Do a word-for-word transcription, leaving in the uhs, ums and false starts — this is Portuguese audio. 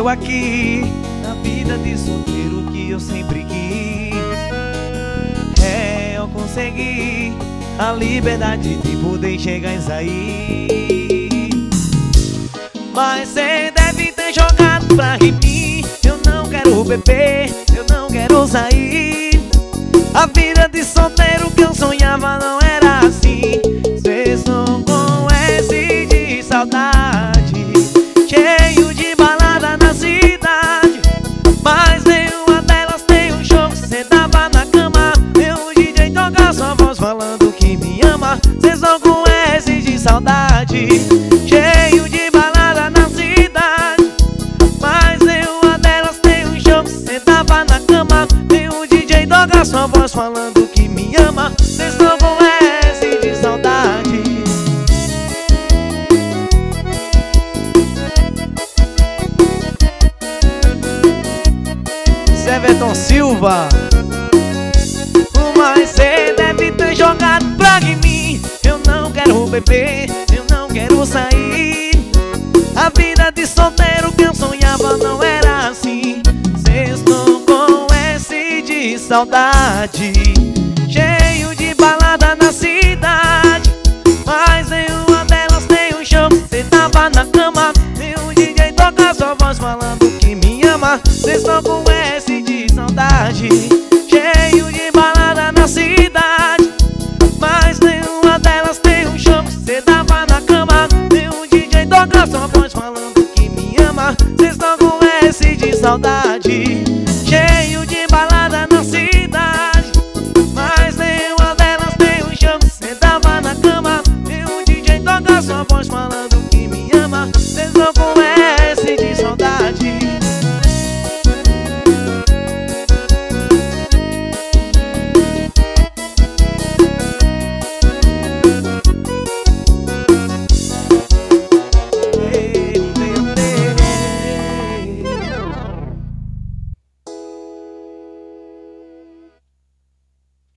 estou aqui na vida de solteiro que eu sempre quis. É, eu consegui a liberdade de poder chegar e sair. Mas cê deve ter jogado pra mim. Eu não quero beber, eu não quero sair. A vida de solteiro que eu sonhava não era assim. Cês não conhecem de saudade, cheio de balada na cidade. Mas nenhuma delas tem um show que cê dava na cama. Meu D J toca sua voz falando que me ama. Cês não conhecem de saudade, cheio de balada na cidade. Mas nenhuma delas tem um show que cê dava na cama. Meu D J toca sua voz falando que me ama. Cês não conhecem de saudade. Everton Silva. Mas cê deve ter jogado pra mim. Eu não quero beber, eu não quero sair. A vida de solteiro que eu sonhava não era assim. Cês não conhecem de saudade, cheio de balada na cidade. Mas nenhuma delas tem um show que cê tava na cama. Meu D J toca sua voz falando que me ama. Cês não conhecem de saudade, cheio de balada na cidade. Mas nenhuma delas tem um show que cê dava na cama. Meu D J toca sua voz falando que me ama. Cês não conhecem de saudade.